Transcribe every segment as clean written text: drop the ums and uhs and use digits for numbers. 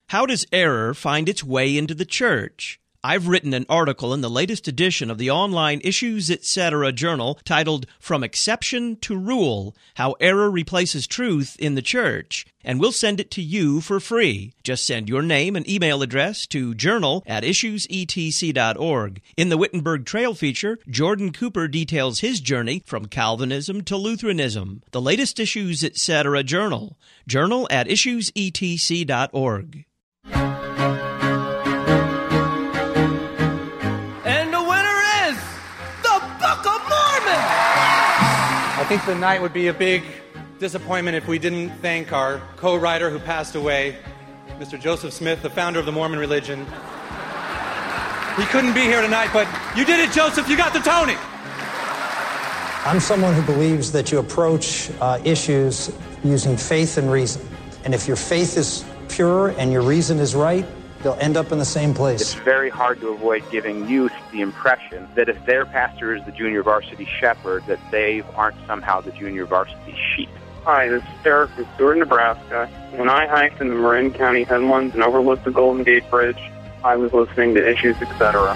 How does error find its way into the church? I've written an article in the latest edition of the online Issues Etc. journal titled From Exception to Rule, How Error Replaces Truth in the Church, and we'll send it to you for free. Just send your name and email address to journal@issuesetc.org. In the Wittenberg Trail feature, Jordan Cooper details his journey from Calvinism to Lutheranism. The latest Issues Etc. journal, journal@issuesetc.org. I think the night would be a big disappointment if we didn't thank our co-writer who passed away, Mr. Joseph Smith, the founder of the Mormon religion. He couldn't be here tonight, but you did it, Joseph. You got the Tony. I'm someone who believes that you approach issues using faith and reason. And if your faith is pure and your reason is right, they'll end up in the same place. It's very hard to avoid giving youth the impression that if their pastor is the junior varsity shepherd, that they aren't somehow the junior varsity sheep. Hi, this is Derek from Stewart, Nebraska. When I hiked in the Marin County headlands and overlooked the Golden Gate Bridge, I was listening to Issues Etc.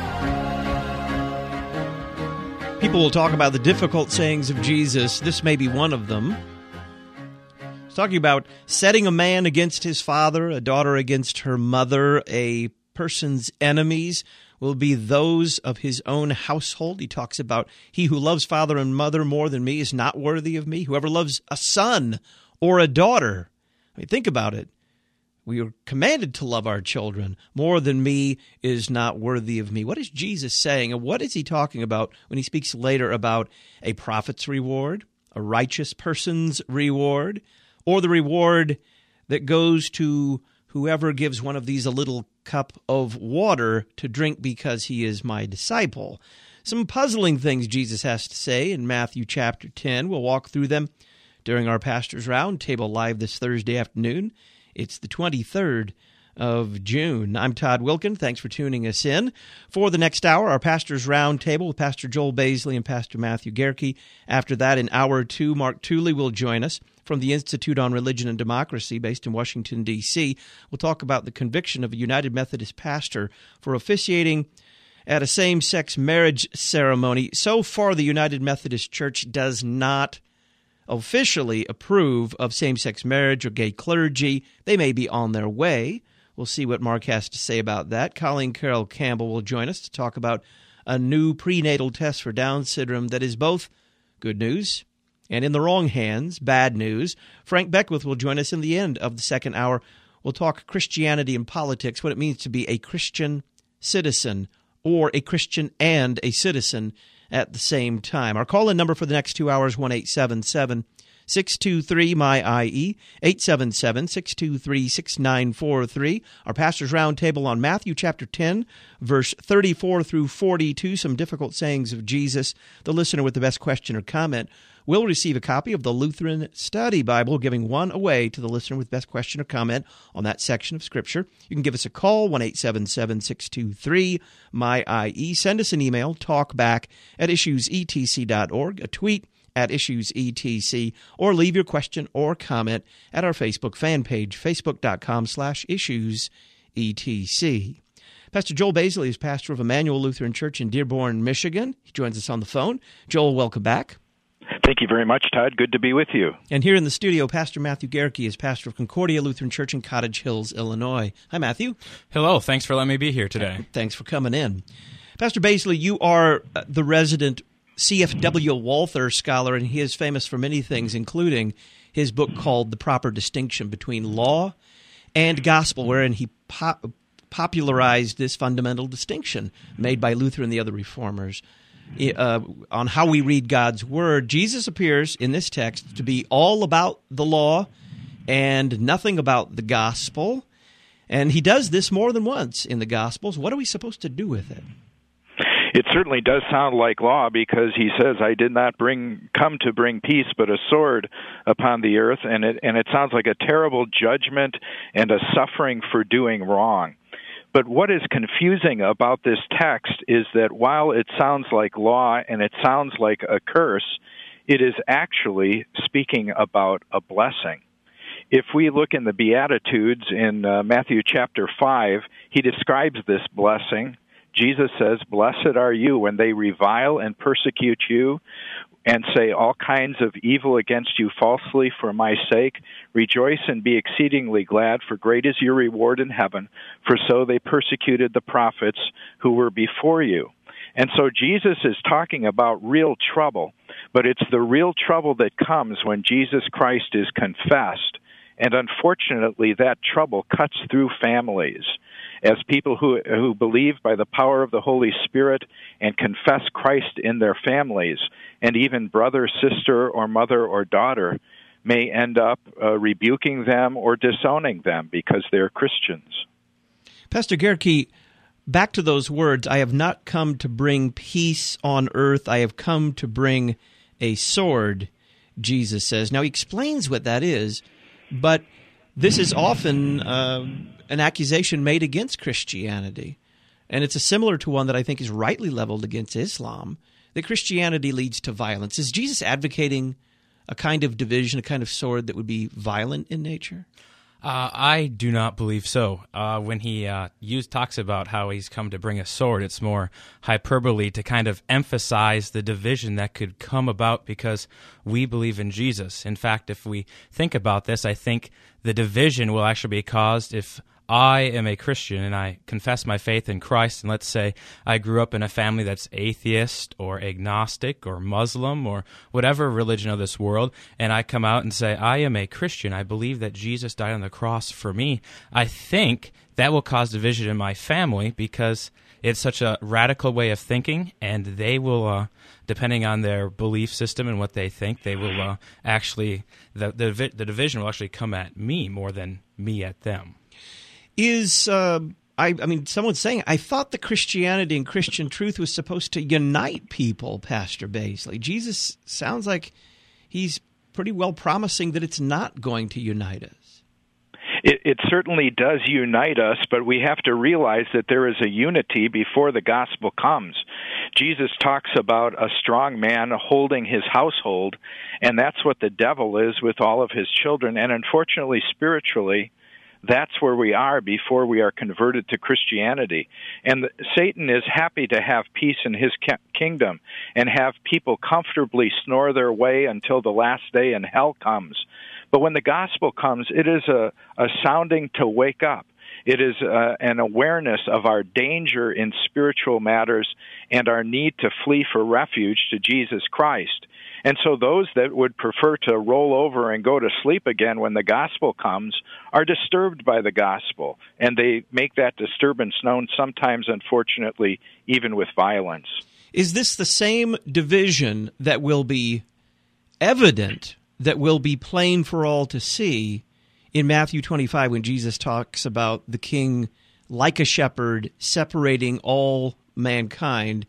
People will talk about the difficult sayings of Jesus. This may be one of them. It's talking about setting a man against his father, a daughter against her mother. A person's enemies will be those of his own household. He talks about, he who loves father and mother more than me is not worthy of me. Whoever loves a son or a daughter. I mean, think about it. We are commanded to love our children. More than me is not worthy of me. What is Jesus saying? And what is he talking about when he speaks later about a prophet's reward, a righteous person's reward, or the reward that goes to whoever gives one of these a little cup of water to drink because he is my disciple? Some puzzling things Jesus has to say in Matthew chapter 10. We'll walk through them during our Pastor's Roundtable live this Thursday afternoon. It's the 23rd of June. I'm Todd Wilkin. Thanks for tuning us in. For the next hour, our Pastor's Roundtable with Pastor Joel Baisley and Pastor Matthew Gerke. After that, in hour 2, Mark Tooley will join us from the Institute on Religion and Democracy based in Washington, D.C. We'll talk about the conviction of a United Methodist pastor for officiating at a same-sex marriage ceremony. So far, the United Methodist Church does not officially approve of same-sex marriage or gay clergy. They may be on their way. We'll see what Mark has to say about that. Colleen Carroll Campbell will join us to talk about a new prenatal test for Down syndrome that is both good news and in the wrong hands, bad news. Frank Beckwith will join us in the end of the second hour. We'll talk Christianity and politics, what it means to be a Christian citizen or a Christian and a citizen at the same time. Our call-in number for the next 2 hours, 1-877-623-MY-IE, 877-623-6943. Our Pastor's Roundtable on Matthew chapter 10, verse 34 through 42, some difficult sayings of Jesus. The listener with the best question or comment will receive a copy of the Lutheran Study Bible, giving one away to the listener with best question or comment on that section of Scripture. You can give us a call, 1-877-623-MY-IE. Send us an email, talkback@issuesetc.org, a tweet @issuesetc, or leave your question or comment at our Facebook fan page, facebook.com/issuesetc. Pastor Joel Baisley is pastor of Emmanuel Lutheran Church in Dearborn, Michigan. He joins us on the phone. Joel, welcome back. Thank you very much, Todd. Good to be with you. And here in the studio, Pastor Matthew Gerke is pastor of Concordia Lutheran Church in Cottage Hills, Illinois. Hi, Matthew. Hello. Thanks for letting me be here today. Thanks for coming in. Pastor Baisley, you are the resident C.F.W. Walther scholar, and he is famous for many things, including his book called The Proper Distinction Between Law and Gospel, wherein he popularized this fundamental distinction made by Luther and the other reformers on how we read God's Word. Jesus appears in this text to be all about the law and nothing about the gospel, and he does this more than once in the Gospels. What are we supposed to do with it? It certainly does sound like law, because he says, "I did not come to bring peace, but a sword upon the earth," and it sounds like a terrible judgment and a suffering for doing wrong. But what is confusing about this text is that while it sounds like law and it sounds like a curse, it is actually speaking about a blessing. if we look in the Beatitudes in Matthew chapter 5, he describes this blessing. Jesus says, "Blessed are you when they revile and persecute you and say all kinds of evil against you falsely for my sake. Rejoice and be exceedingly glad, for great is your reward in heaven, for so they persecuted the prophets who were before you." And so Jesus is talking about real trouble, but it's the real trouble that comes when Jesus Christ is confessed. And unfortunately, that trouble cuts through families. As people who believe by the power of the Holy Spirit and confess Christ in their families, and even brother, sister, or mother or daughter may end up rebuking them or disowning them because they're Christians. Pastor Gehrke, back to those words, "I have not come to bring peace on earth, I have come to bring a sword," Jesus says. Now, he explains what that is, but this is often an accusation made against Christianity, and it's a similar to one that I think is rightly leveled against Islam, that Christianity leads to violence. Is Jesus advocating a kind of division, a kind of sword that would be violent in nature? I do not believe so. When he talks about how he's come to bring a sword, it's more hyperbole to kind of emphasize the division that could come about because we believe in Jesus. In fact, if we think about this, I think the division will actually be caused if I am a Christian and I confess my faith in Christ, and let's say I grew up in a family that's atheist or agnostic or Muslim or whatever religion of this world, and I come out and say, I am a Christian, I believe that Jesus died on the cross for me, I think that will cause division in my family because it's such a radical way of thinking, and they will, depending on their belief system and what they think, they will actually, the division will actually come at me more than me at them. Someone's saying, I thought the Christianity and Christian truth was supposed to unite people, Pastor Baisley. Jesus sounds like he's pretty well promising that it's not going to unite us. It certainly does unite us, but we have to realize that there is a unity before the gospel comes. Jesus talks about a strong man holding his household, and that's what the devil is with all of his children. And unfortunately, spiritually, that's where we are before we are converted to Christianity. And Satan is happy to have peace in his kingdom and have people comfortably snore their way until the last day and hell comes. But when the gospel comes, it is a sounding to wake up. It is an awareness of our danger in spiritual matters and our need to flee for refuge to Jesus Christ. And so those that would prefer to roll over and go to sleep again when the gospel comes are disturbed by the gospel, and they make that disturbance known sometimes, unfortunately, even with violence. Is this the same division that will be evident, that will be plain for all to see in Matthew 25 when Jesus talks about the king like a shepherd separating all mankind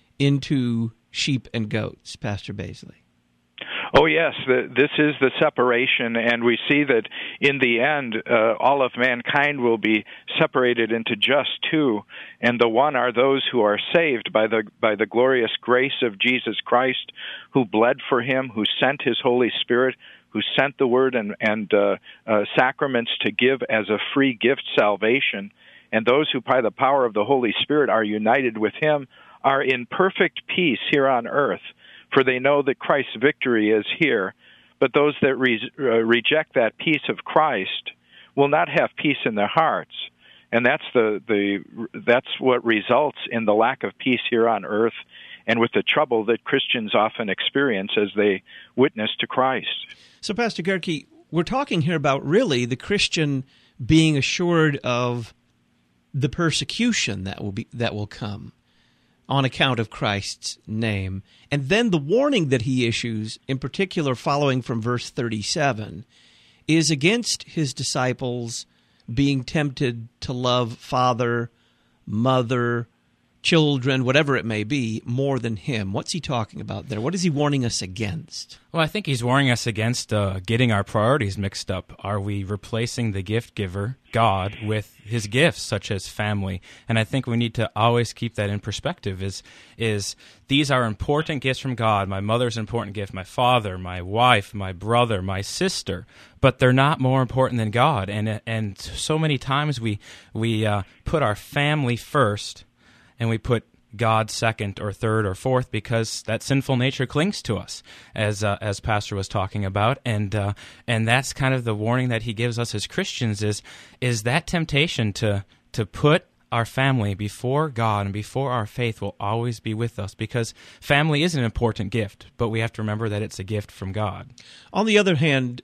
into sheep and goats, Pastor Baisley? Oh, yes, this is the separation, and we see that in the end, all of mankind will be separated into just two, and the one are those who are saved by the glorious grace of Jesus Christ, who bled for him, who sent his Holy Spirit, who sent the Word and sacraments to give as a free gift salvation, and those who by the power of the Holy Spirit are united with him are in perfect peace here on earth, for they know that Christ's victory is here. But those that reject that peace of Christ will not have peace in their hearts, and that's that's what results in the lack of peace here on earth, and with the trouble that Christians often experience as they witness to Christ. So, Pastor Gehrke, we're talking here about really the Christian being assured of the persecution that will come on account of Christ's name. And then the warning that he issues, in particular following from verse 37, is against his disciples being tempted to love father, mother, children, whatever it may be, more than him. What's he talking about there? What is he warning us against? Well, I think he's warning us against getting our priorities mixed up. Are we replacing the gift giver, God, with his gifts, such as family? And I think we need to always keep that in perspective, is these are important gifts from God. My mother's an important gift, my father, my wife, my brother, my sister, but they're not more important than God. And so many times we put our family first, and we put God second or third or fourth because that sinful nature clings to us, as Pastor was talking about, and that's kind of the warning that he gives us as Christians is that temptation to put our family before God and before our faith will always be with us, because family is an important gift, but we have to remember that it's a gift from God. On the other hand,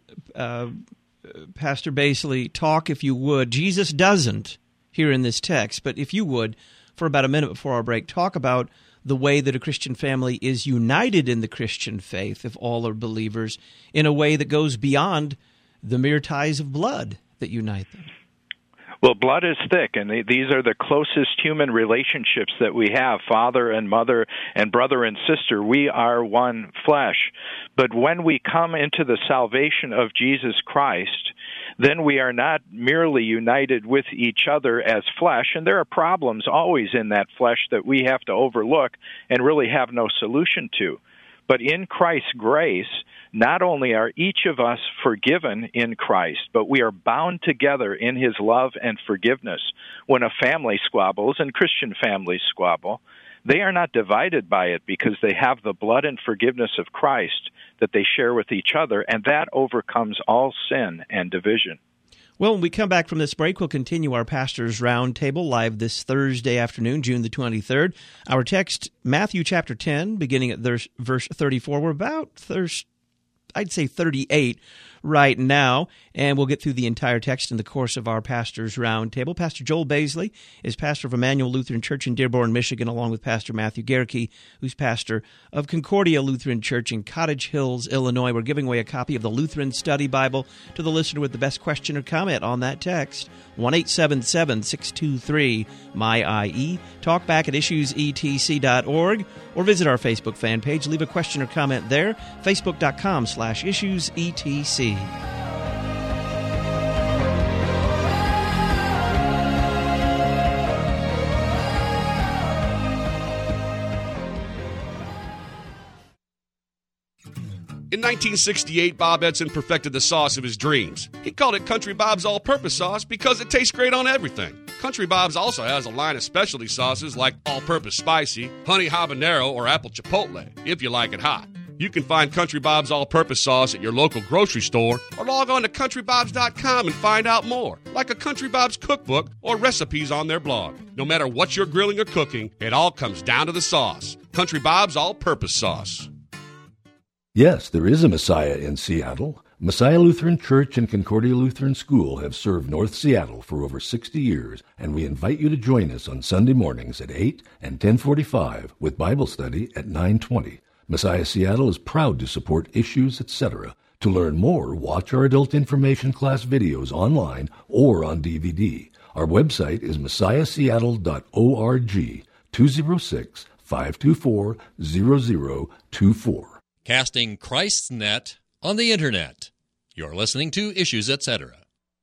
Pastor Basley, talk, if you would. Jesus doesn't here in this text, but if you would, for about a minute before our break, talk about the way that a Christian family is united in the Christian faith, if all are believers, in a way that goes beyond the mere ties of blood that unite them. Well, blood is thick, and these are the closest human relationships that we have, father and mother and brother and sister. We are one flesh. But when we come into the salvation of Jesus Christ, then we are not merely united with each other as flesh, and there are problems always in that flesh that we have to overlook and really have no solution to. But in Christ's grace, not only are each of us forgiven in Christ, but we are bound together in his love and forgiveness. When a family squabbles, and Christian families squabble, they are not divided by it because they have the blood and forgiveness of Christ that they share with each other, and that overcomes all sin and division. Well, when we come back from this break, we'll continue our Pastor's Roundtable live this Thursday afternoon, June the 23rd. Our text, Matthew chapter 10, beginning at verse 34. We're about, I'd say 38 right now, and we'll get through the entire text in the course of our Pastor's Roundtable. Pastor Joel Basley is pastor of Emmanuel Lutheran Church in Dearborn, Michigan, along with Pastor Matthew Gerke, who's pastor of Concordia Lutheran Church in Cottage Hills, Illinois. We're giving away a copy of the Lutheran Study Bible to the listener with the best question or comment on that text. 1-877-623-MY-IE. Talk back at issuesetc.org or visit our Facebook fan page. Leave a question or comment there. Facebook.com/issuesetc. In 1968, Bob Edson perfected the sauce of his dreams. He called it Country Bob's All-Purpose Sauce because it tastes great on everything. Country Bob's also has a line of specialty sauces like All-Purpose Spicy, Honey Habanero, or Apple Chipotle, if you like it hot. You can find Country Bob's All-Purpose Sauce at your local grocery store or log on to CountryBobs.com and find out more, like a Country Bob's cookbook or recipes on their blog. No matter what you're grilling or cooking, it all comes down to the sauce. Country Bob's All-Purpose Sauce. Yes, there is a Messiah in Seattle. Messiah Lutheran Church and Concordia Lutheran School have served North Seattle for over 60 years, and we invite you to join us on Sunday mornings at 8 and 10:45 with Bible study at 9:20. Messiah Seattle is proud to support Issues, etc. To learn more, watch our adult information class videos online or on DVD. Our website is messiahseattle.org, 206-524-0024. Casting Christ's net on the Internet. You're listening to Issues, Etc.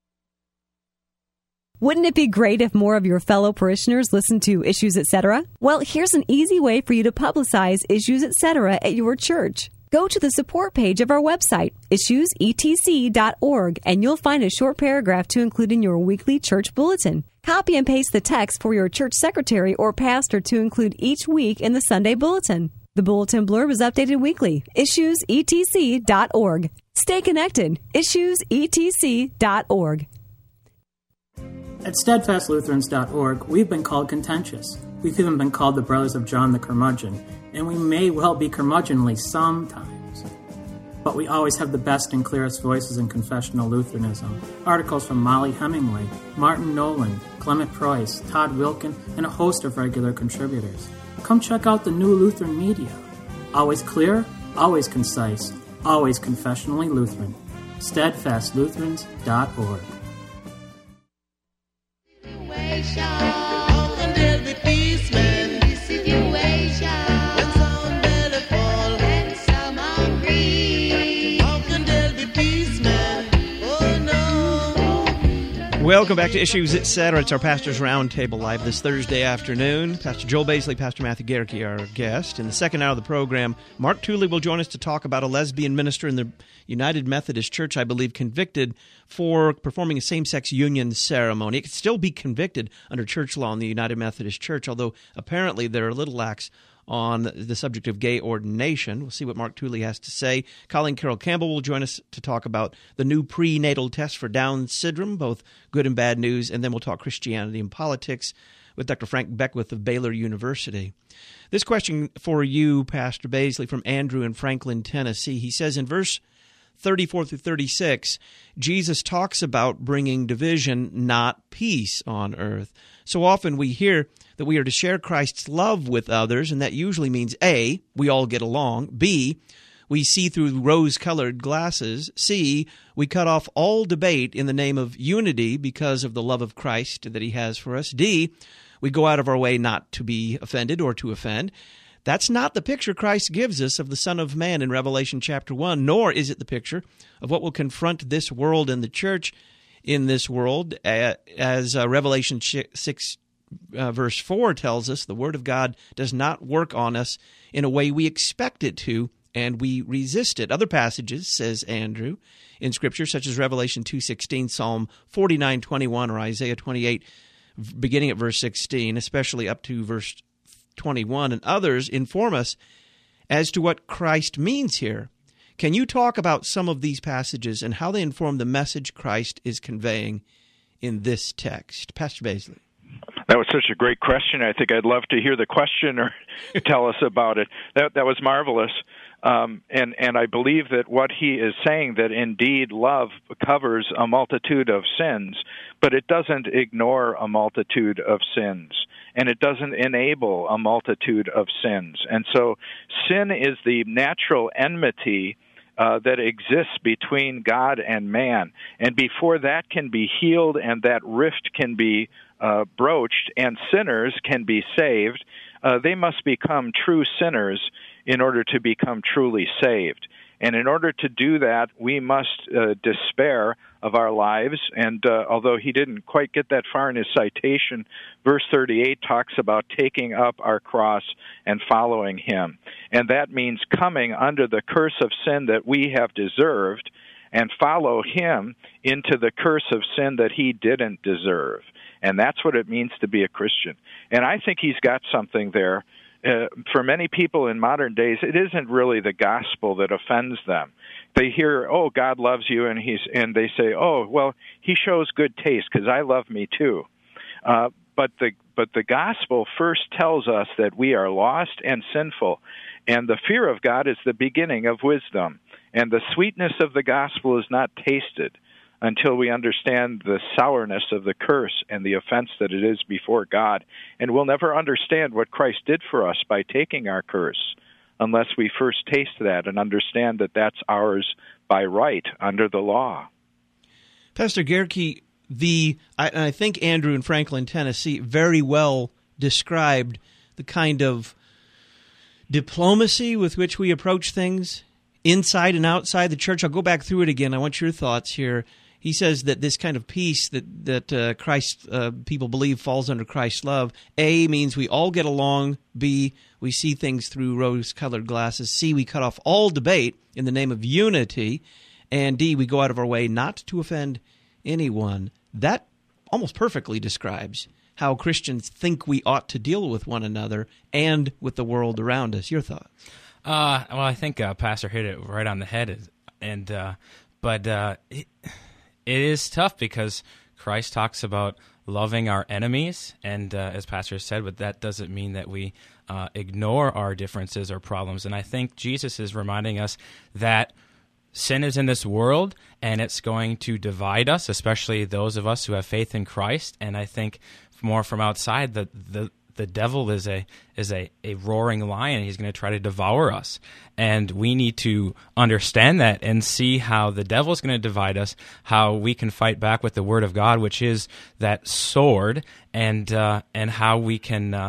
Wouldn't it be great if more of your fellow parishioners listened to Issues, Etc.? Well, here's an easy way for you to publicize Issues, Etc. at your church. Go to the support page of our website, issuesetc.org, and you'll find a short paragraph to include in your weekly church bulletin. Copy and paste the text for your church secretary or pastor to include each week in the Sunday bulletin. The bulletin blurb is updated weekly. Issuesetc.org. Stay connected. Issuesetc.org. At steadfastlutherans.org, we've been called contentious. We've even been called the Brothers of John the Curmudgeon, and we may well be curmudgeonly sometimes. But we always have the best and clearest voices in confessional Lutheranism. Articles from Molly Hemingway, Martin Nolan, Clement Price, Todd Wilkin, and a host of regular contributors. Come check out the new Lutheran media. Always clear, always concise, always confessionally Lutheran. SteadfastLutherans.org. There'll be peace, man. Welcome back to Issues Etc. It's our Pastor's Roundtable live this Thursday afternoon. Pastor Joel Baisley, Pastor Matthew Gerke, our guest. In the second hour of the program, Mark Tooley will join us to talk about a lesbian minister in the United Methodist Church, I believe, convicted for performing a same-sex union ceremony. It could still be convicted under church law in the United Methodist Church, although apparently they're a little lax on the subject of gay ordination. We'll see what Mark Tooley has to say. Colleen Carroll Campbell will join us to talk about the new prenatal test for Down syndrome, both good and bad news, and then we'll talk Christianity and politics with Dr. Frank Beckwith of Baylor University. This question for you, Pastor Baisley, from Andrew in Franklin, Tennessee. He says in verse 34 through 36, Jesus talks about bringing division, not peace on earth. So often we hear that we are to share Christ's love with others, and that usually means A, we all get along, B, we see through rose-colored glasses, C, we cut off all debate in the name of unity because of the love of Christ that He has for us, D, we go out of our way not to be offended or to offend. That's not the picture Christ gives us of the Son of Man in Revelation chapter 1, nor is it the picture of what will confront this world and the church in this world. As Revelation 6 verse 4 tells us, the Word of God does not work on us in a way we expect it to, and we resist it. Other passages, says Andrew, in Scripture, such as Revelation 2:16, Psalm 49:21, or Isaiah 28, beginning at verse 16, especially up to verse 21, and others inform us as to what Christ means here. Can you talk about some of these passages and how they inform the message Christ is conveying in this text? Pastor Baisley. That was such a great question. I think I'd love to hear the questioner tell us about it. That was marvelous. And I believe that what he is saying, that indeed love covers a multitude of sins, but it doesn't ignore a multitude of sins, and it doesn't enable a multitude of sins. And so sin is the natural enmity that exists between God and man. And before that can be healed and that rift can be broached and sinners can be saved, they must become true sinners in order to become truly saved. And in order to do that, we must despair of our lives. And although he didn't quite get that far in his citation, verse 38 talks about taking up our cross and following him. And that means coming under the curse of sin that we have deserved and follow him into the curse of sin that he didn't deserve. And that's what it means to be a Christian. And I think he's got something there. For many people in modern days, it isn't really the gospel that offends them. They hear, "Oh, God loves you," and they say, "Oh, well, He shows good taste because I love me too." But the gospel first tells us that we are lost and sinful, and the fear of God is the beginning of wisdom. And the sweetness of the gospel is not tasted until we understand the sourness of the curse and the offense that it is before God. And we'll never understand what Christ did for us by taking our curse unless we first taste that and understand that that's ours by right under the law. Pastor Gerke, I think Andrew in Franklin, Tennessee, very well described the kind of diplomacy with which we approach things inside and outside the church. I'll go back through it again. I want your thoughts here. He says that this kind of peace that Christ people believe falls under Christ's love. A, means we all get along. B, we see things through rose-colored glasses. C, we cut off all debate in the name of unity. And D, we go out of our way not to offend anyone. That almost perfectly describes how Christians think we ought to deal with one another and with the world around us. Your thoughts? Well, I think Pastor hit it right on the head, but it is tough because Christ talks about loving our enemies, and as Pastor said, but that doesn't mean that we ignore our differences or problems. And I think Jesus is reminding us that sin is in this world, and it's going to divide us, especially those of us who have faith in Christ. And I think more from outside, the devil is a roaring lion. He's going to try to devour us. And we need to understand that and see how the devil is going to divide us, how we can fight back with the Word of God, which is that sword, and how we can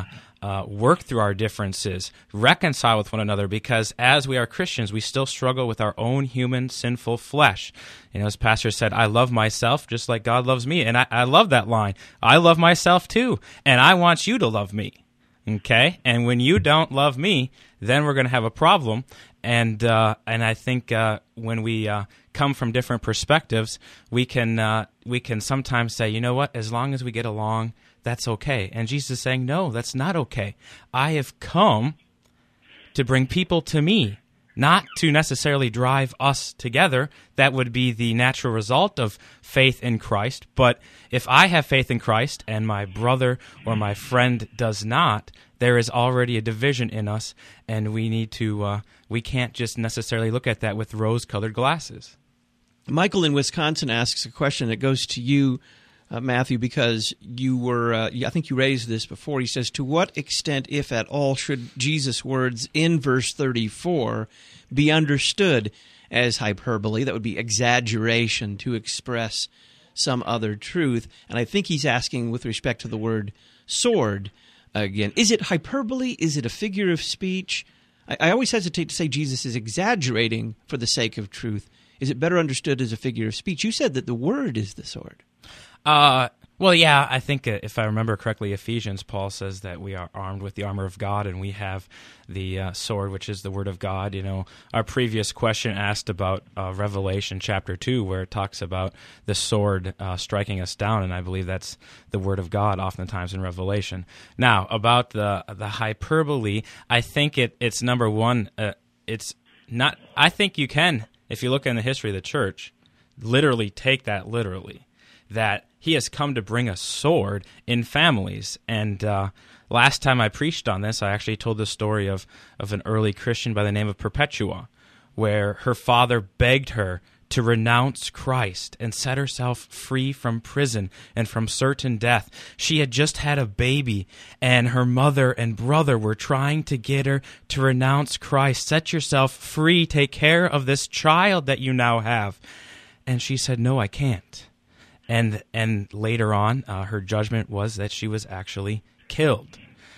work through our differences, reconcile with one another, because as we are Christians, we still struggle with our own human sinful flesh. As Pastor said, I love myself just like God loves me. And I love that line. I love myself too, and I want you to love me. Okay? And when you don't love me, then we're going to have a problem. And I think when we come from different perspectives, we can sometimes say, you know what, as long as we get along, that's okay. And Jesus is saying, no, that's not okay. I have come to bring people to me, not to necessarily drive us together. That would be the natural result of faith in Christ. But if I have faith in Christ and my brother or my friend does not, there is already a division in us, and we need to. We can't just necessarily look at that with rose-colored glasses. Michael in Wisconsin asks a question that goes to you, Matthew, because you were, I think you raised this before. He says, to what extent, if at all, should Jesus' words in verse 34 be understood as hyperbole? That would be exaggeration to express some other truth. And I think he's asking with respect to the word sword again. Is it hyperbole? Is it a figure of speech? I always hesitate to say Jesus is exaggerating for the sake of truth. Is it better understood as a figure of speech? You said that the word is the sword. Well, yeah, I think if I remember correctly, Ephesians, Paul says that we are armed with the armor of God, and we have the sword, which is the word of God. Our previous question asked about Revelation chapter 2, where it talks about the sword striking us down, and I believe that's the word of God oftentimes in Revelation. Now, about the hyperbole, I think it's number one, it's not, I think you can, if you look in the history of the church, literally take that literally, that he has come to bring a sword in families. And last time I preached on this, I actually told the story of an early Christian by the name of Perpetua, where her father begged her to renounce Christ and set herself free from prison and from certain death. She had just had a baby, and her mother and brother were trying to get her to renounce Christ. Set yourself free. Take care of this child that you now have. And she said, no, I can't. And later on, her judgment was that she was actually killed.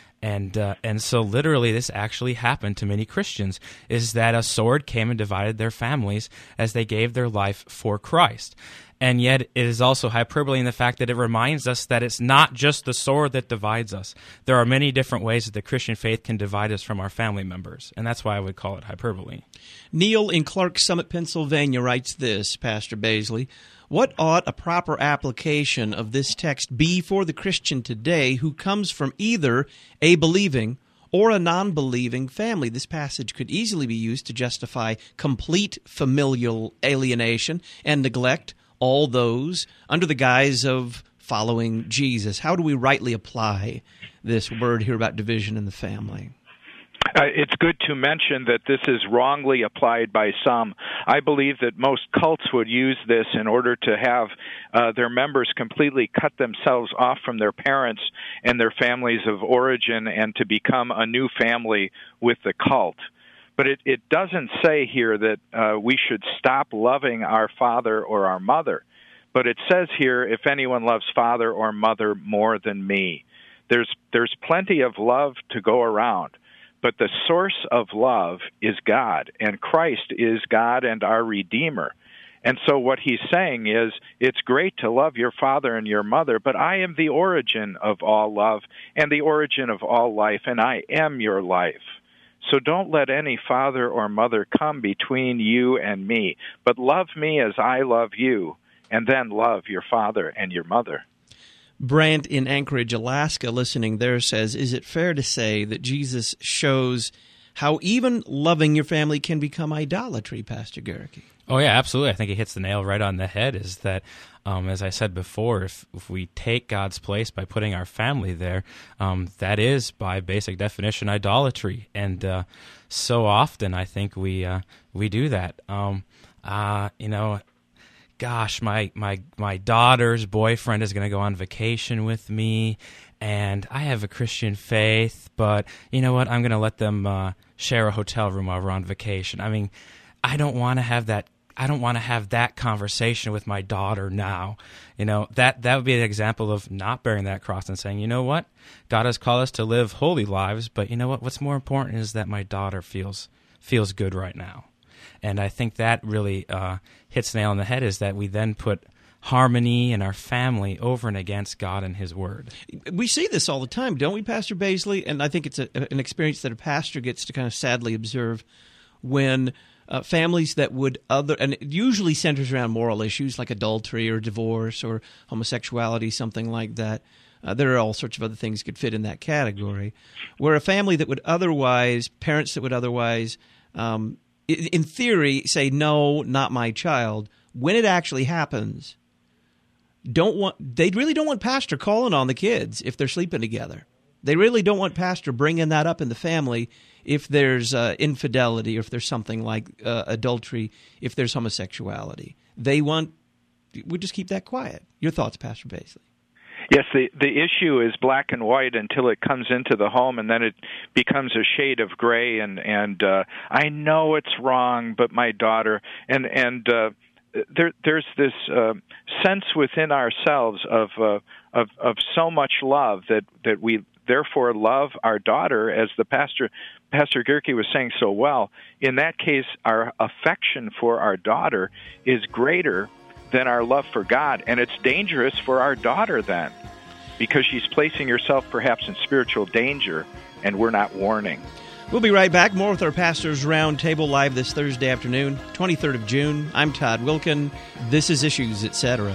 And so literally this actually happened to many Christians, is that a sword came and divided their families as they gave their life for Christ. And yet it is also hyperbole in the fact that it reminds us that it's not just the sword that divides us. There are many different ways that the Christian faith can divide us from our family members, and that's why I would call it hyperbole. Neil in Clark Summit, Pennsylvania writes this, Pastor Baisley: what ought a proper application of this text be for the Christian today who comes from either a believing or a non-believing family? This passage could easily be used to justify complete familial alienation and neglect all those under the guise of following Jesus. How do we rightly apply this word here about division in the family? It's good to mention that this is wrongly applied by some. I believe that most cults would use this in order to have their members completely cut themselves off from their parents and their families of origin and to become a new family with the cult. But it doesn't say here that we should stop loving our father or our mother. But it says here, if anyone loves father or mother more than me. There's plenty of love to go around. But the source of love is God, and Christ is God and our Redeemer. And so what he's saying is, it's great to love your father and your mother, but I am the origin of all love and the origin of all life, and I am your life. So don't let any father or mother come between you and me, but love me as I love you, and then love your father and your mother. Brant in Anchorage, Alaska, listening there, says, is it fair to say that Jesus shows how even loving your family can become idolatry, Pastor Garricky? Oh, yeah, absolutely. I think he hits the nail right on the head, is that, as I said before, if we take God's place by putting our family there, that is, by basic definition, idolatry. And so often I think we do that. Gosh, my daughter's boyfriend is going to go on vacation with me, and I have a Christian faith, but you know what? I'm going to let them share a hotel room while we're on vacation. I mean, I don't want to have that I don't want to have that conversation with my daughter now. That would be an example of not bearing that cross and saying, you know what? God has called us to live holy lives, but you know what? What's more important is that my daughter feels good right now. And I think that really hits the nail on the head, is that we then put harmony in our family over and against God and His Word. We see this all the time, don't we, Pastor Baisley? And I think it's an experience that a pastor gets to kind of sadly observe when families that would and it usually centers around moral issues like adultery or divorce or homosexuality, something like that. There are all sorts of other things that could fit in that category, where a family that would otherwise, parents that would otherwise, in theory, say, no, not my child, when it actually happens, they really don't want pastor calling on the kids if they're sleeping together. They really don't want pastor bringing that up in the family if there's infidelity or if there's something like adultery, if there's homosexuality. We just keep that quiet. Your thoughts, Pastor Baisley? Yes, the issue is black and white until it comes into the home, and then it becomes a shade of gray. And I know it's wrong, but my daughter there's this sense within ourselves of so much love that we therefore love our daughter, as Pastor Gerke was saying so well. In that case, our affection for our daughter is greater than our love for God, and it's dangerous for our daughter then, because she's placing herself perhaps in spiritual danger, and we're not warning. We'll be right back. More with our Pastors Roundtable live this Thursday afternoon, 23rd of June. I'm Todd Wilkin. This is Issues, Etc.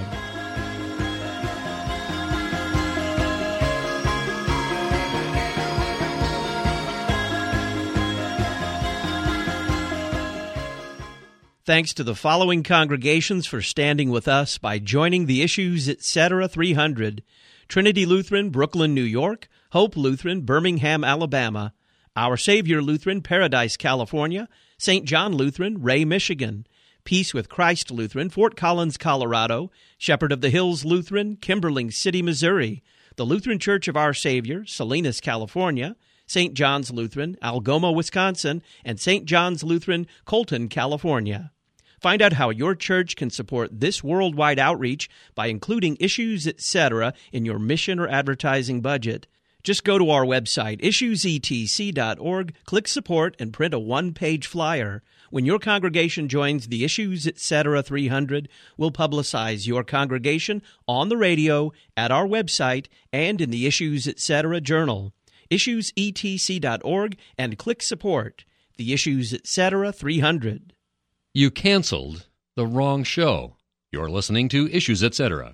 Thanks to the following congregations for standing with us by joining the Issues, Etc. 300. Trinity Lutheran, Brooklyn, New York. Hope Lutheran, Birmingham, Alabama. Our Savior Lutheran, Paradise, California. St. John Lutheran, Ray, Michigan. Peace with Christ Lutheran, Fort Collins, Colorado. Shepherd of the Hills Lutheran, Kimberling City, Missouri. The Lutheran Church of Our Savior, Salinas, California. St. John's Lutheran, Algoma, Wisconsin. And St. John's Lutheran, Colton, California. Find out how your church can support this worldwide outreach by including Issues, Etc. in your mission or advertising budget. Just go to our website, issuesetc.org, click Support, and print a one-page flyer. When your congregation joins the Issues, Etc. 300, we'll publicize your congregation on the radio, at our website, and in the Issues, Etc. Journal. Issuesetc.org, and click Support. The Issues, Etc. 300. You canceled the wrong show. You're listening to Issues, Etc.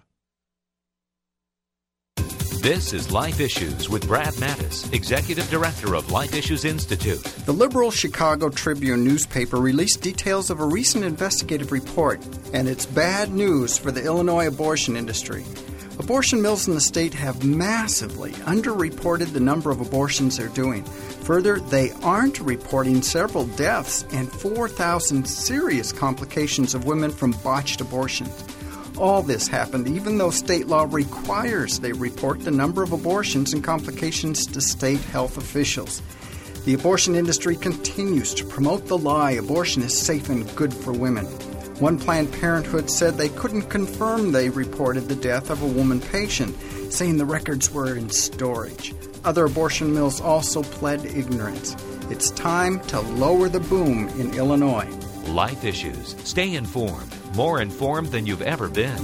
This is Life Issues with Brad Mattis, Executive Director of Life Issues Institute. The liberal Chicago Tribune newspaper released details of a recent investigative report, and it's bad news for the Illinois abortion industry. Abortion mills in the state have massively underreported the number of abortions they're doing. Further, they aren't reporting several deaths and 4,000 serious complications of women from botched abortions. All this happened even though state law requires they report the number of abortions and complications to state health officials. The abortion industry continues to promote the lie abortion is safe and good for women. One Planned Parenthood said they couldn't confirm they reported the death of a woman patient, saying the records were in storage. Other abortion mills also pled ignorance. It's time to lower the boom in Illinois. Life Issues. Stay informed. More informed than you've ever been.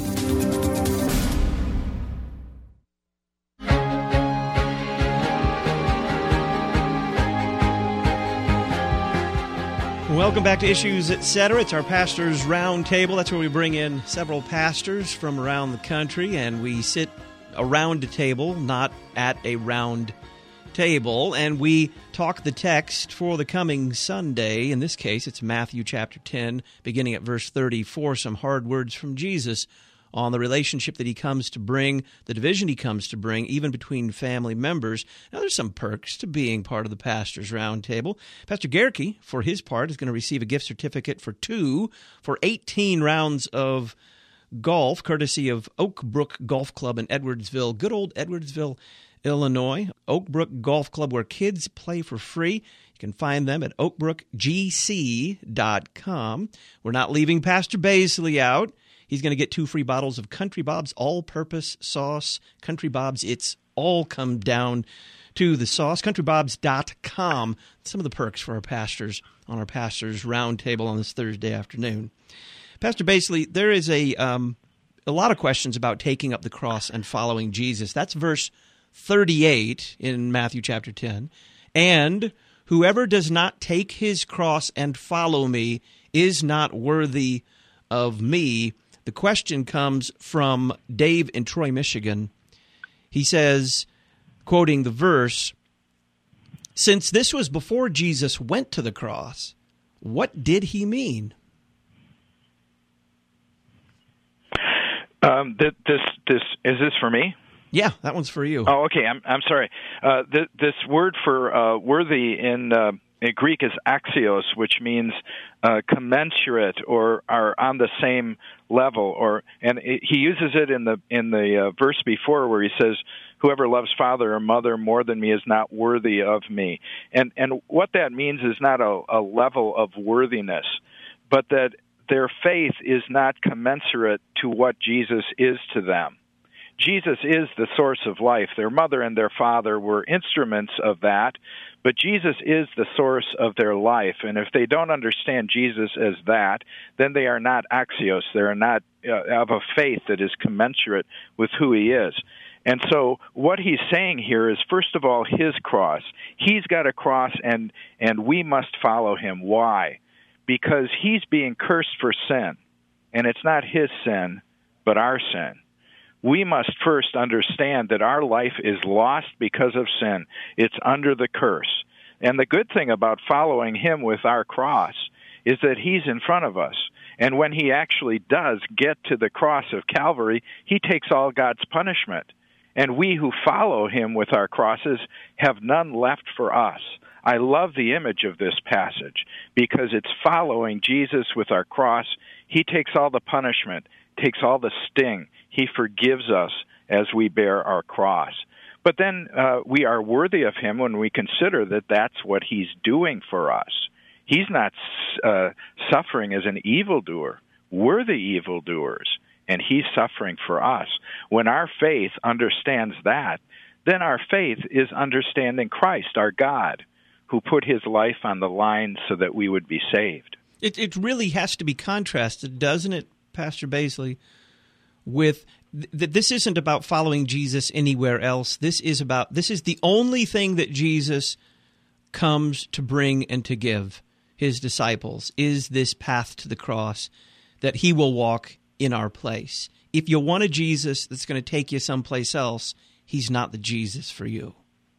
Welcome back to Issues, Etc. It's our Pastors Roundtable. That's where we bring in several pastors from around the country, and we sit around a table, not at a round table, and we talk the text for the coming Sunday. In this case, it's Matthew chapter 10, beginning at verse 34, some hard words from Jesus on the relationship that he comes to bring, the division he comes to bring, even between family members. Now, there's some perks to being part of the Pastors Roundtable. Pastor Gerke, for his part, is going to receive a gift certificate for 18 rounds of golf, courtesy of Oak Brook Golf Club in Edwardsville. Good old Edwardsville. Illinois. Oak Brook Golf Club, where kids play for free. You can find them at oakbrookgc.com. We're not leaving Pastor Baisley out. He's going to get 2 free bottles of Country Bob's all-purpose sauce. Country Bob's, it's all come down to the sauce. CountryBobs.com. Some of the perks for our pastors on our Pastors Roundtable on this Thursday afternoon. Pastor Baisley, there is a lot of questions about taking up the cross and following Jesus. That's verse 38 in Matthew chapter 10. And whoever does not take his cross and follow me is not worthy of me. The question comes from Dave in Troy, Michigan. He says, quoting the verse, "Since this was before Jesus went to the cross, what did he mean?" This is this for me? Yeah, that one's for you. Oh, okay. I'm sorry. This word for worthy in Greek is axios, which means commensurate or are on the same level. He uses it in the verse before where he says, "Whoever loves father or mother more than me is not worthy of me." And what that means is not a level of worthiness, but that their faith is not commensurate to what Jesus is to them. Jesus is the source of life. Their mother and their father were instruments of that, but Jesus is the source of their life. And if they don't understand Jesus as that, then they are not axios. They are not of a faith that is commensurate with who he is. And so what he's saying here is, first of all, his cross. He's got a cross, and we must follow him. Why? Because he's being cursed for sin, and it's not his sin, but our sin. We must first understand that our life is lost because of sin. It's under the curse. And the good thing about following him with our cross is that he's in front of us. And when he actually does get to the cross of Calvary, he takes all God's punishment. And we who follow him with our crosses have none left for us. I love the image of this passage because it's following Jesus with our cross. He takes all the punishment, takes all the sting. He forgives us as we bear our cross. But then we are worthy of him when we consider that that's what he's doing for us. He's not suffering as an evildoer. We're the evildoers, and he's suffering for us. When our faith understands that, then our faith is understanding Christ, our God, who put his life on the line so that we would be saved. It really has to be contrasted, doesn't it, Pastor Baisley, with this isn't about following Jesus anywhere else. This is the only thing that Jesus comes to bring and to give his disciples, is this path to the cross that he will walk in our place. If you want a Jesus that's going to take you someplace else, he's not the Jesus for you.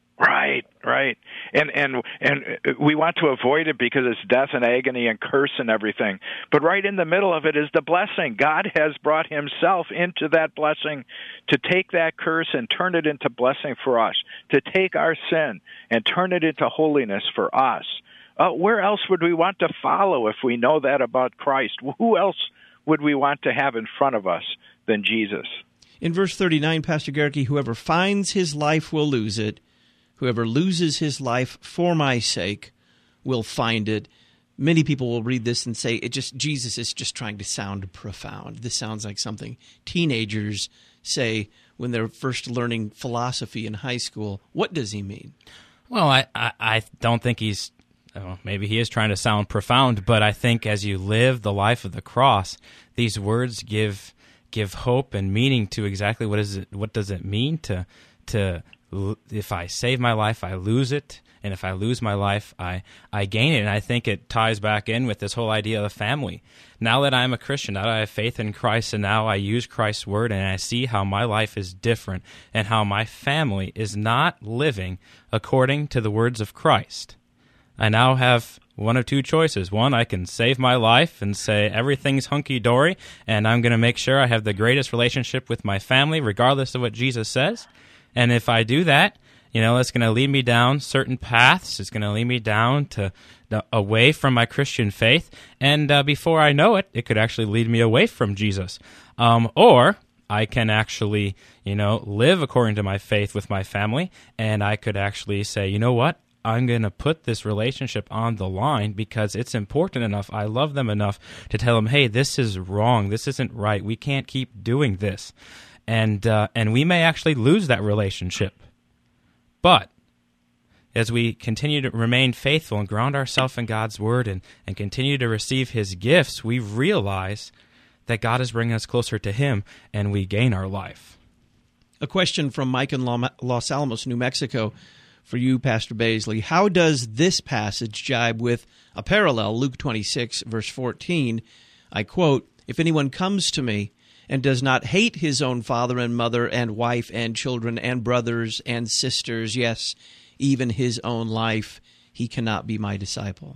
Right. And we want to avoid it because it's death and agony and curse and everything. But right in the middle of it is the blessing. God has brought himself into that blessing to take that curse and turn it into blessing for us, to take our sin and turn it into holiness for us. Where else would we want to follow if we know that about Christ? Who else would we want to have in front of us than Jesus? In verse 39, Pastor Gerke, whoever finds his life will lose it. Whoever loses his life for my sake will find it. Many people will read this and say, Jesus is just trying to sound profound. This sounds like something teenagers say when they're first learning philosophy in high school. What does he mean? Well, I don't think he's, maybe he is trying to sound profound, but I think as you live the life of the cross, these words give hope and meaning to exactly what does it mean to if I save my life, I lose it, and if I lose my life, I gain it. And I think it ties back in with this whole idea of family. Now that I'm a Christian, now that I have faith in Christ, and now I use Christ's word, and I see how my life is different, and how my family is not living according to the words of Christ. I now have one of two choices. One, I can save my life and say everything's hunky-dory, and I'm going to make sure I have the greatest relationship with my family, regardless of what Jesus says. And if I do that, it's going to lead me down certain paths. It's going to lead me down to away from my Christian faith. And before I know it, it could actually lead me away from Jesus. Or I can actually, live according to my faith with my family, and I could actually say, you know what? I'm going to put this relationship on the line because it's important enough. I love them enough to tell them, hey, this is wrong. This isn't right. We can't keep doing this. And we may actually lose that relationship. But as we continue to remain faithful and ground ourselves in God's Word and continue to receive His gifts, we realize that God is bringing us closer to Him, and we gain our life. A question from Mike in Los Alamos, New Mexico, for you, Pastor Baisley. How does this passage jibe with a parallel, Luke 26, verse 14? I quote, "If anyone comes to me and does not hate his own father and mother and wife and children and brothers and sisters, yes, even his own life, he cannot be my disciple."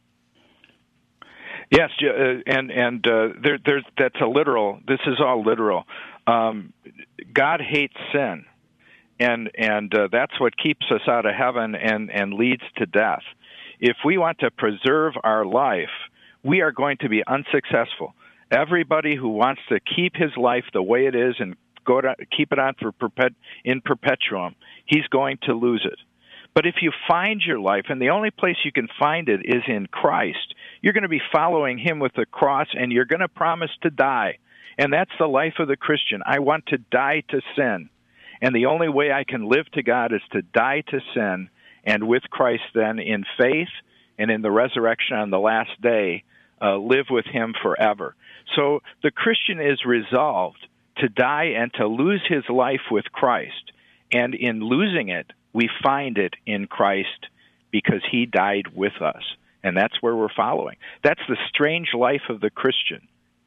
Yes, and that's a literal. This is all literal. God hates sin, and that's what keeps us out of heaven and leads to death. If we want to preserve our life, we are going to be unsuccessful. Everybody who wants to keep his life the way it is and keep it on in perpetuum, he's going to lose it. But if you find your life, and the only place you can find it is in Christ, you're going to be following Him with the cross, and you're going to promise to die. And that's the life of the Christian. I want to die to sin. And the only way I can live to God is to die to sin, and with Christ then in faith and in the resurrection on the last day, live with Him forever. So the Christian is resolved to die and to lose his life with Christ. And in losing it, we find it in Christ because He died with us. And that's where we're following. That's the strange life of the Christian.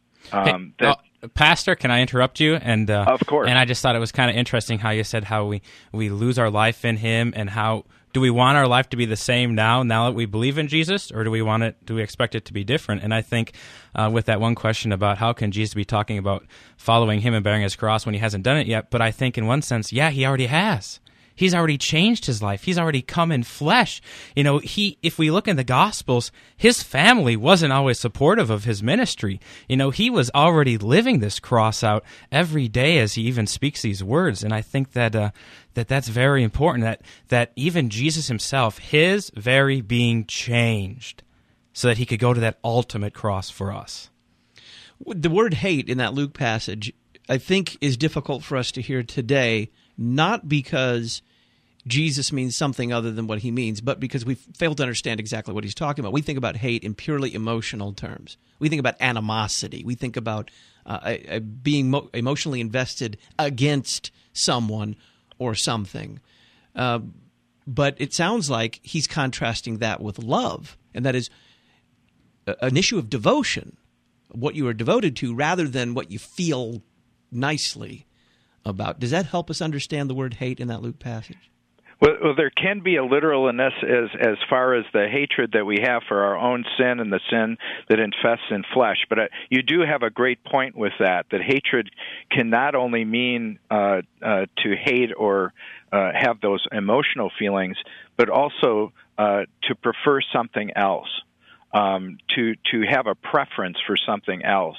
Pastor, can I interrupt you? And of course. And I just thought it was kind of interesting how you said how we lose our life in Him, and how do we want our life to be the same now that we believe in Jesus, or do we expect it to be different? And I think with that one question about how can Jesus be talking about following Him and bearing His cross when He hasn't done it yet, but I think in one sense, yeah, He already has. He's already changed His life. He's already come in flesh. If we look in the Gospels, His family wasn't always supportive of His ministry. He was already living this cross out every day as He even speaks these words. And I think that that's very important, that even Jesus Himself, His very being changed so that He could go to that ultimate cross for us. The word hate in that Luke passage, I think, is difficult for us to hear today, not because Jesus means something other than what He means, but because we fail to understand exactly what He's talking about. We think about hate in purely emotional terms. We think about animosity. We think about being emotionally invested against someone or something. But it sounds like He's contrasting that with love, and that is an issue of devotion, what you are devoted to rather than what you feel nicely about. Does that help us understand the word hate in that Luke passage? Well, there can be a literalness as far as the hatred that we have for our own sin and the sin that infests in flesh. But you do have a great point with that hatred can not only mean to hate or have those emotional feelings, but also to prefer something else, to have a preference for something else.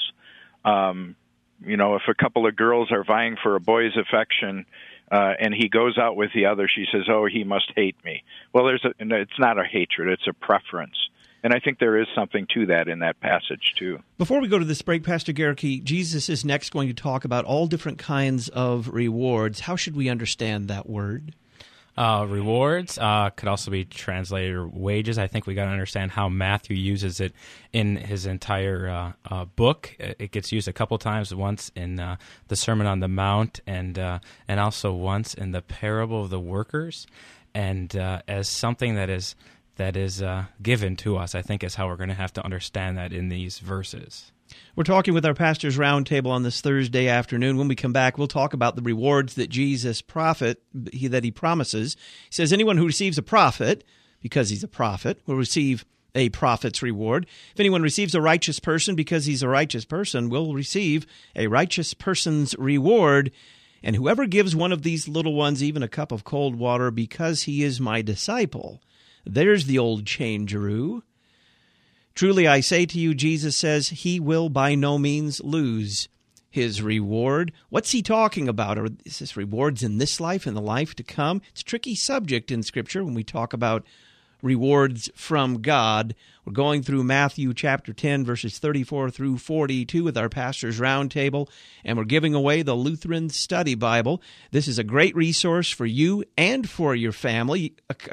If a couple of girls are vying for a boy's affection and he goes out with the other, she says, "Oh, he must hate me." Well, it's not a hatred, it's a preference. And I think there is something to that in that passage, too. Before we go to this break, Pastor Garricky, Jesus is next going to talk about all different kinds of rewards. How should we understand that word? Rewards could also be translated wages. I think we got to understand how Matthew uses it in his entire book. It gets used a couple times, once in the Sermon on the Mount, and also once in the parable of the workers, and as something that is given to us. I think is how we're going to have to understand that in these verses. We're talking with our Pastors Roundtable on this Thursday afternoon. When we come back, we'll talk about the rewards that Jesus he promises. He says anyone who receives a prophet, because he's a prophet, will receive a prophet's reward. If anyone receives a righteous person because he's a righteous person, will receive a righteous person's reward. And whoever gives one of these little ones even a cup of cold water because he is my disciple, there's the old changeroo. Truly I say to you, Jesus says, he will by no means lose his reward. What's he talking about? Or is this rewards in this life and the life to come? It's a tricky subject in Scripture when we talk about rewards from God. We're going through Matthew chapter 10, verses 34 through 42 with our Pastor's Roundtable, and we're giving away the Lutheran Study Bible. This is a great resource for you and for your family.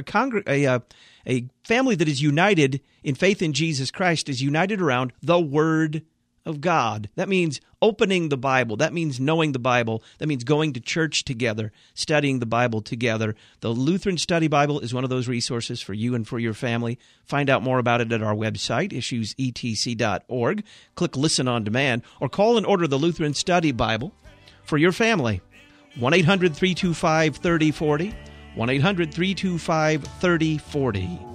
A family that is united in faith in Jesus Christ is united around the Word of God. That means opening the Bible. That means knowing the Bible. That means going to church together, studying the Bible together. The Lutheran Study Bible is one of those resources for you and for your family. Find out more about it at our website, issuesetc.org. Click Listen on Demand, or call and order the Lutheran Study Bible for your family. 1-800-325-3040. 1-800-325-3040.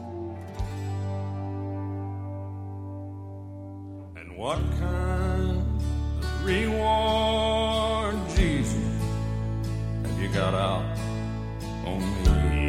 And what kind of reward, Jesus, have you got out on me?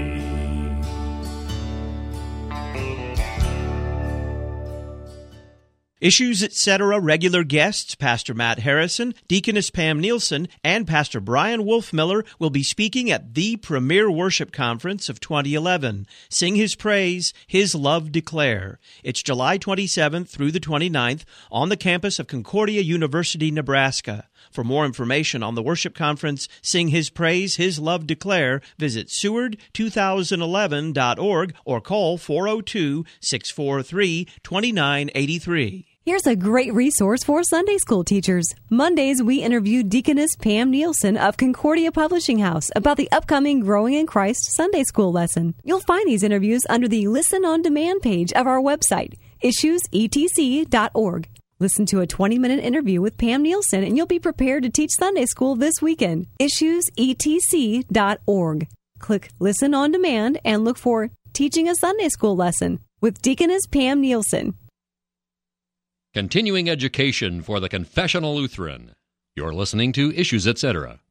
Issues, Etc. regular guests, Pastor Matt Harrison, Deaconess Pam Nielsen, and Pastor Brian Wolfmiller will be speaking at the premier worship conference of 2011. Sing His Praise, His Love Declare. It's July 27th through the 29th on the campus of Concordia University, Nebraska. For more information on the worship conference, Sing His Praise, His Love Declare, visit Seward2011.org or call 402-643-2983. Here's a great resource for Sunday school teachers. Mondays, we interview Deaconess Pam Nielsen of Concordia Publishing House about the upcoming Growing in Christ Sunday school lesson. You'll find these interviews under the Listen on Demand page of our website, issuesetc.org. Listen to a 20-minute interview with Pam Nielsen, and you'll be prepared to teach Sunday school this weekend. issuesetc.org. Click Listen on Demand and look for Teaching a Sunday School Lesson with Deaconess Pam Nielsen. Continuing education for the Confessional Lutheran. You're listening to Issues, Etc.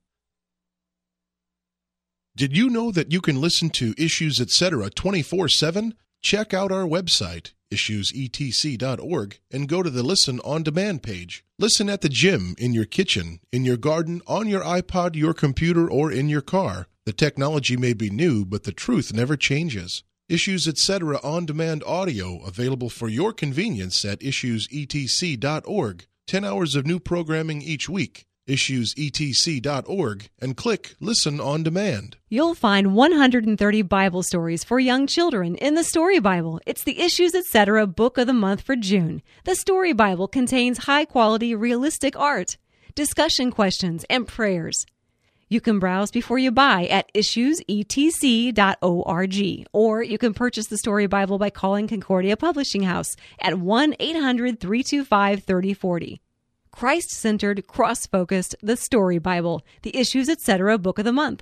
Did you know that you can listen to Issues, Etc. 24/7? Check out our website, issuesetc.org, and go to the Listen on Demand page. Listen at the gym, in your kitchen, in your garden, on your iPod, your computer, or in your car. The technology may be new, but the truth never changes. Issues, Etc. on-demand audio available for your convenience at issuesetc.org. 10 hours of new programming each week. issuesetc.org, and click Listen on Demand. You'll find 130 Bible stories for young children in the Story Bible. It's the Issues, Etc. Book of the Month for June. The Story Bible contains high-quality, realistic art, discussion questions, and prayers. You can browse before you buy at issuesetc.org, or you can purchase the Story Bible by calling Concordia Publishing House at 1-800-325-3040. Christ-centered, cross-focused, the Story Bible, the Issues, Etc. Book of the Month.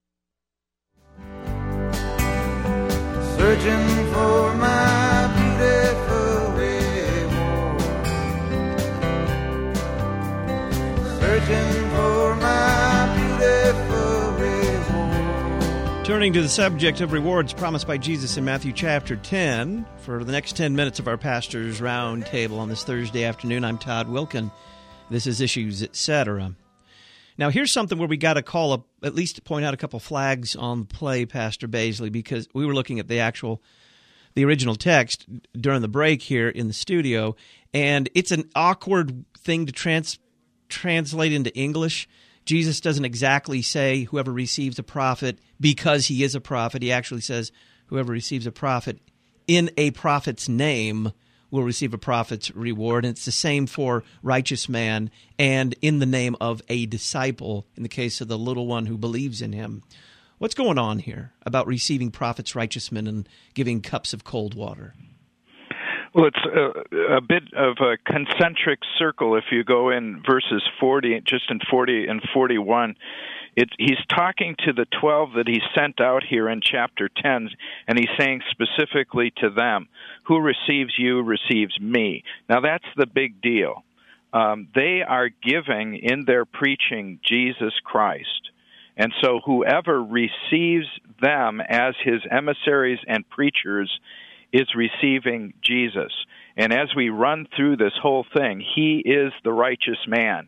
Searching for my beautiful reward. Searching for my beautiful reward. Turning to the subject of rewards promised by Jesus in Matthew chapter 10, for the next 10 minutes of our Pastor's Roundtable on this Thursday afternoon, I'm Todd Wilkin. This is Issues, Etc. Now, here's something where we got to call up, at least point out a couple flags on play, Pastor Baisley, because we were looking at the original text during the break here in the studio, and it's an awkward thing to translate into English. Jesus doesn't exactly say whoever receives a prophet because he is a prophet. He actually says whoever receives a prophet in a prophet's name will receive a prophet's reward. And it's the same for righteous man and in the name of a disciple, in the case of the little one who believes in him. What's going on here about receiving prophets, righteous men, and giving cups of cold water? Well, it's a bit of a concentric circle if you go in verses 40, just in 40 and 41. He's talking to the 12 that he sent out here in chapter 10, and he's saying specifically to them, who receives you receives me. Now, that's the big deal. They are giving in their preaching Jesus Christ. And so whoever receives them as his emissaries and preachers is receiving Jesus. And as we run through this whole thing, he is the righteous man.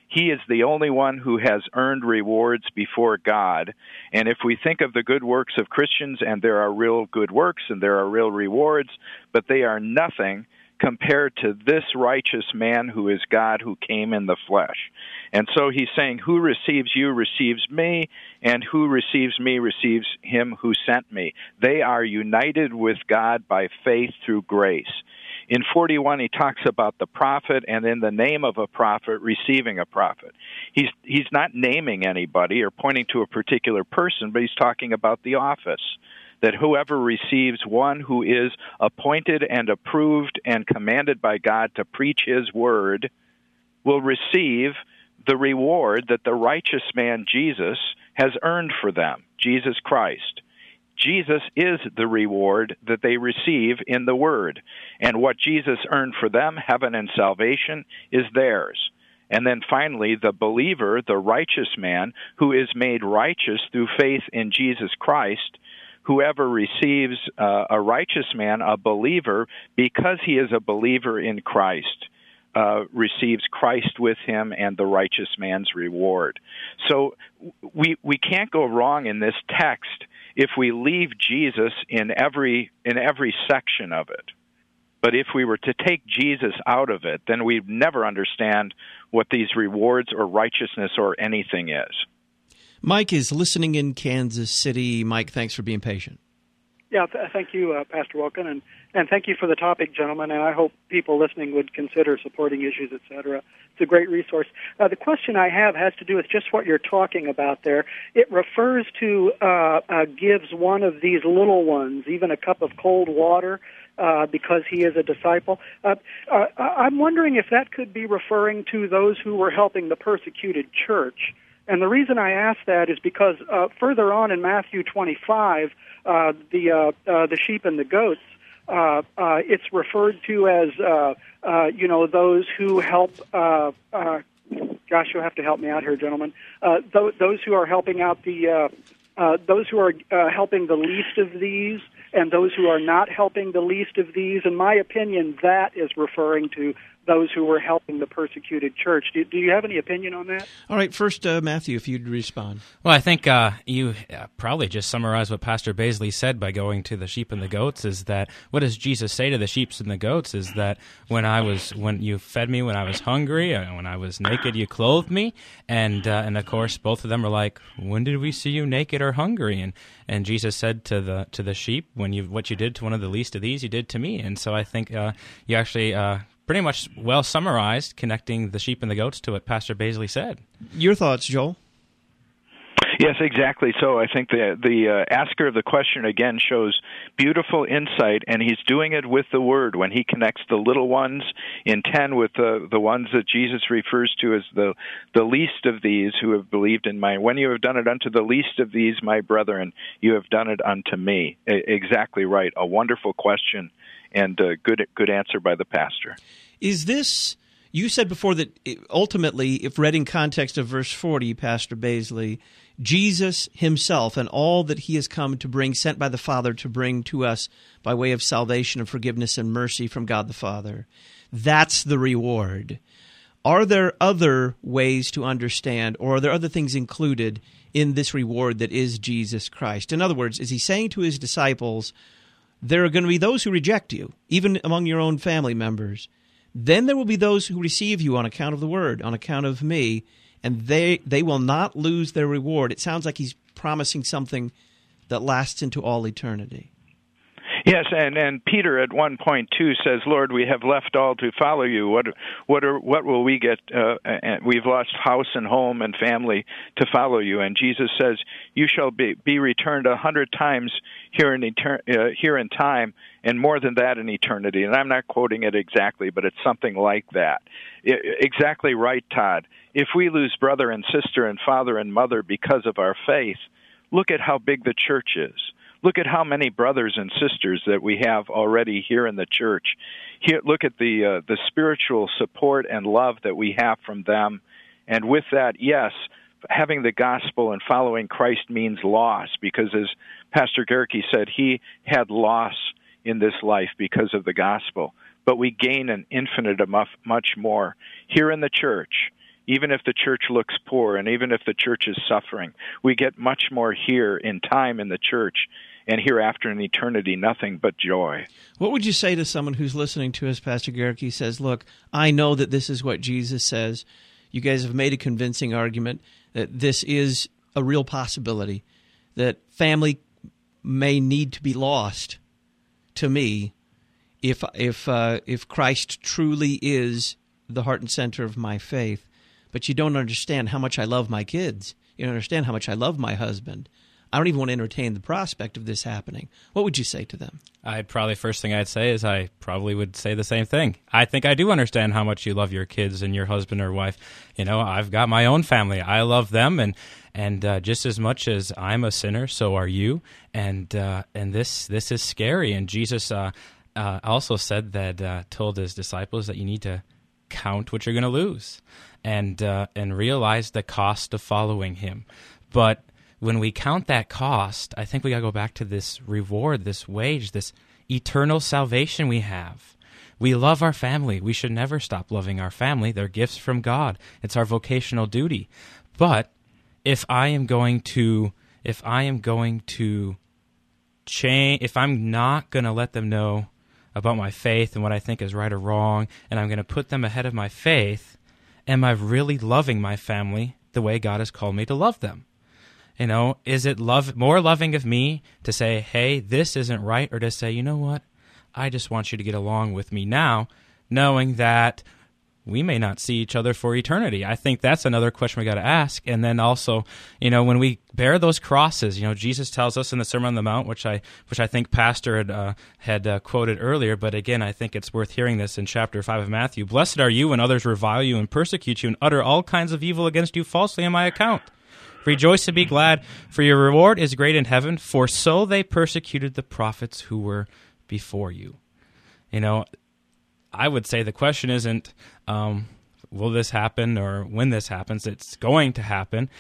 He is the only one who has earned rewards before God. And if we think of the good works of Christians, and there are real good works and there are real rewards, but they are nothing compared to this righteous man who is God, who came in the flesh. And so he's saying, who receives you receives me, and who receives me receives him who sent me. They are united with God by faith through grace. In 41, he talks about the prophet, and in the name of a prophet, receiving a prophet. He's not naming anybody or pointing to a particular person, but he's talking about the office, that whoever receives one who is appointed and approved and commanded by God to preach his word will receive the reward that the righteous man Jesus has earned for them, Jesus Christ. Jesus is the reward that they receive in the Word. And what Jesus earned for them, heaven and salvation, is theirs. And then finally, the believer, the righteous man, who is made righteous through faith in Jesus Christ, whoever receives a righteous man, a believer, because he is a believer in Christ, receives Christ with him and the righteous man's reward. So we can't go wrong in this text if we leave Jesus in every section of it. But if we were to take Jesus out of it, then we'd never understand what these rewards or righteousness or anything is. Mike is listening in Kansas City. Mike, thanks for being patient. Yeah, thank you, Pastor Wilken, and thank you for the topic, gentlemen, and I hope people listening would consider supporting Issues, etc. It's a great resource. The question I have has to do with just what you're talking about there. It refers to gives one of these little ones even a cup of cold water because he is a disciple. I'm wondering if that could be referring to those who were helping the persecuted church. And the reason I ask that is because further on in Matthew 25, the sheep and the goats, it's referred to as those who help. Gosh, you'll have to help me out here, gentlemen. Those who are helping out those who are helping the least of these, and those who are not helping the least of these. In my opinion, that is referring to those who were helping the persecuted church. Do you have any opinion on that? All right, first, Matthew, if you'd respond. Well, I think you probably just summarized what Pastor Baisley said by going to the sheep and the goats, is that what does Jesus say to the sheep and the goats is that when you fed me when I was hungry, when I was naked, you clothed me, and of course both of them are like, when did we see you naked or hungry? And Jesus said to the sheep, what you did to one of the least of these, you did to me. And so I think you actually pretty much well summarized, connecting the sheep and the goats to what Pastor Baisley said. Your thoughts, Joel? Yes, exactly. So I think the asker of the question again shows beautiful insight, and he's doing it with the Word when he connects the little ones in 10 with the ones that Jesus refers to as the least of these who have believed in my. When you have done it unto the least of these, my brethren, you have done it unto me. Exactly right. A wonderful question, and good answer by the pastor. Is this, you said before that ultimately, if read in context of verse 40, Pastor Baisley, Jesus himself and all that he has come to bring, sent by the Father to bring to us by way of salvation and forgiveness and mercy from God the Father, that's the reward. Are there other ways to understand, or are there other things included in this reward that is Jesus Christ? In other words, is he saying to his disciples, there are going to be those who reject you, even among your own family members. Then there will be those who receive you on account of the Word, on account of me, and they will not lose their reward. It sounds like he's promising something that lasts into all eternity. Yes, and Peter at one point too says, "Lord, we have left all to follow you. What will we get? We've lost house and home and family to follow you." And Jesus says, "You shall be returned 100 times here in time, and more than that in eternity." And I'm not quoting it exactly, but it's something like that. Exactly right, Todd. If we lose brother and sister and father and mother because of our faith, look at how big the church is. Look at how many brothers and sisters that we have already here in the church. Here, look at the spiritual support and love that we have from them. And with that, yes, having the gospel and following Christ means loss, because as Pastor Gerke said, he had loss in this life because of the gospel. But we gain an infinite much more here in the church, even if the church looks poor and even if the church is suffering. We get much more here in time in the church, and hereafter in eternity, nothing but joy. What would you say to someone who's listening to us, Pastor Garrick, says, look, I know that this is what Jesus says. You guys have made a convincing argument that this is a real possibility, that family may need to be lost to me if Christ truly is the heart and center of my faith. But you don't understand how much I love my kids. You don't understand how much I love my husband. I don't even want to entertain the prospect of this happening. What would you say to them? First thing I'd say is I probably would say the same thing. I think I do understand how much you love your kids and your husband or wife. You know, I've got my own family. I love them, and just as much as I'm a sinner, so are you. And this is scary. And Jesus also said that told his disciples that you need to count what you're going to lose, and realize the cost of following him. But when we count that cost, I think we got to go back to this reward, this wage, this eternal salvation we have. We love our family. We should never stop loving our family. They're gifts from God. It's our vocational duty. But if I'm not going to let them know about my faith and what I think is right or wrong, and I'm going to put them ahead of my faith, am I really loving my family the way God has called me to love them? You know, is it more loving of me to say, hey, this isn't right, or to say, you know what, I just want you to get along with me now, knowing that we may not see each other for eternity? I think that's another question we got to ask. And then also, you know, when we bear those crosses, you know, Jesus tells us in the Sermon on the Mount, which I think Pastor had quoted earlier, but again, I think it's worth hearing this in chapter 5 of Matthew. Blessed are you when others revile you and persecute you and utter all kinds of evil against you falsely on my account. Rejoice and be glad, for your reward is great in heaven, for so they persecuted the prophets who were before you. You know, I would say the question isn't, will this happen or when this happens? It's going to happen,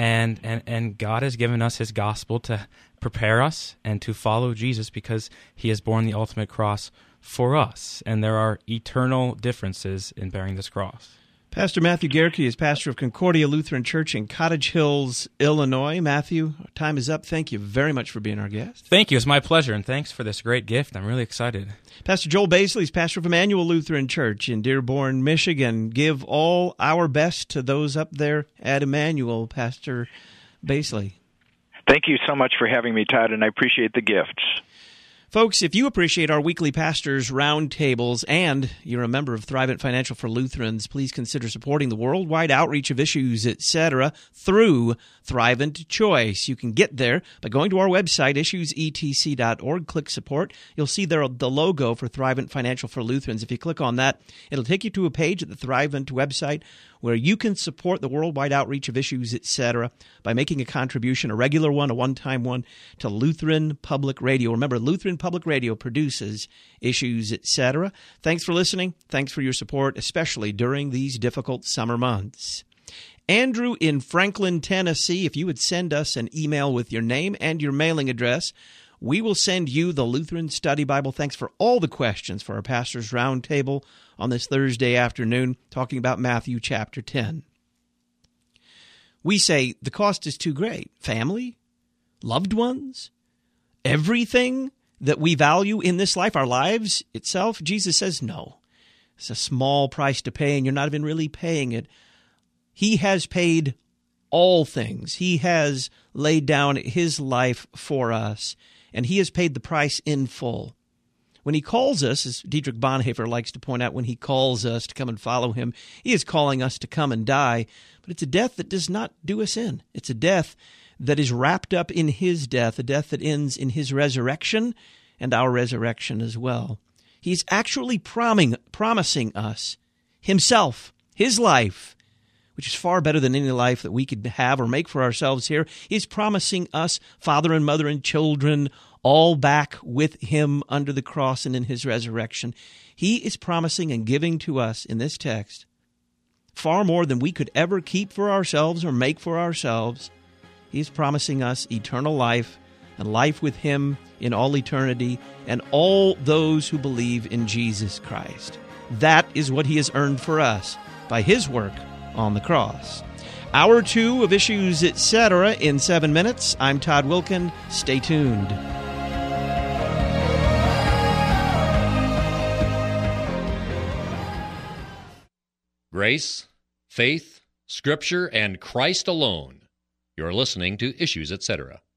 and God has given us his gospel to prepare us and to follow Jesus because he has borne the ultimate cross for us, and there are eternal differences in bearing this cross. Pastor Matthew Garrick is pastor of Concordia Lutheran Church in Cottage Hills, Illinois. Matthew, time is up. Thank you very much for being our guest. Thank you. It's my pleasure, and thanks for this great gift. I'm really excited. Pastor Joel Baisley is pastor of Emmanuel Lutheran Church in Dearborn, Michigan. Give all our best to those up there at Emmanuel, Pastor Baisley. Thank you so much for having me, Todd, and I appreciate the gifts. Folks, if you appreciate our weekly Pastors Roundtables and you're a member of Thrivent Financial for Lutherans, please consider supporting the worldwide outreach of Issues, etc. through Thrivent Choice. You can get there by going to our website, issuesetc.org, click support. You'll see there the logo for Thrivent Financial for Lutherans. If you click on that, it'll take you to a page at the Thrivent website where you can support the worldwide outreach of Issues, etc. by making a contribution, a regular one, a one-time one, to Lutheran Public Radio. Remember, Lutheran Public Radio produces Issues, etc. Thanks for listening. Thanks for your support, especially during these difficult summer months. Andrew in Franklin, Tennessee, if you would send us an email with your name and your mailing address, we will send you the Lutheran Study Bible. Thanks for all the questions for our Pastors Roundtable on this Thursday afternoon, talking about Matthew chapter 10. We say the cost is too great. Family, loved ones, everything that we value in this life, our lives itself, Jesus says no. It's a small price to pay, and you're not even really paying it. He has paid all things. He has laid down his life for us, and he has paid the price in full. When he calls us, as Dietrich Bonhoeffer likes to point out, when he calls us to come and follow him, he is calling us to come and die, but it's a death that does not do us in. It's a death that is wrapped up in his death, a death that ends in his resurrection and our resurrection as well. He's actually promising us himself, his life, which is far better than any life that we could have or make for ourselves here. He's promising us father and mother and children all back with him under the cross and in his resurrection. He is promising and giving to us in this text far more than we could ever keep for ourselves or make for ourselves. He's promising us eternal life and life with him in all eternity and all those who believe in Jesus Christ. That is what he has earned for us by his work on the cross. Hour 2 of Issues Etc. in 7 minutes. I'm Todd Wilken. Stay tuned. Grace, faith, Scripture, and Christ alone. You're listening to Issues Etc.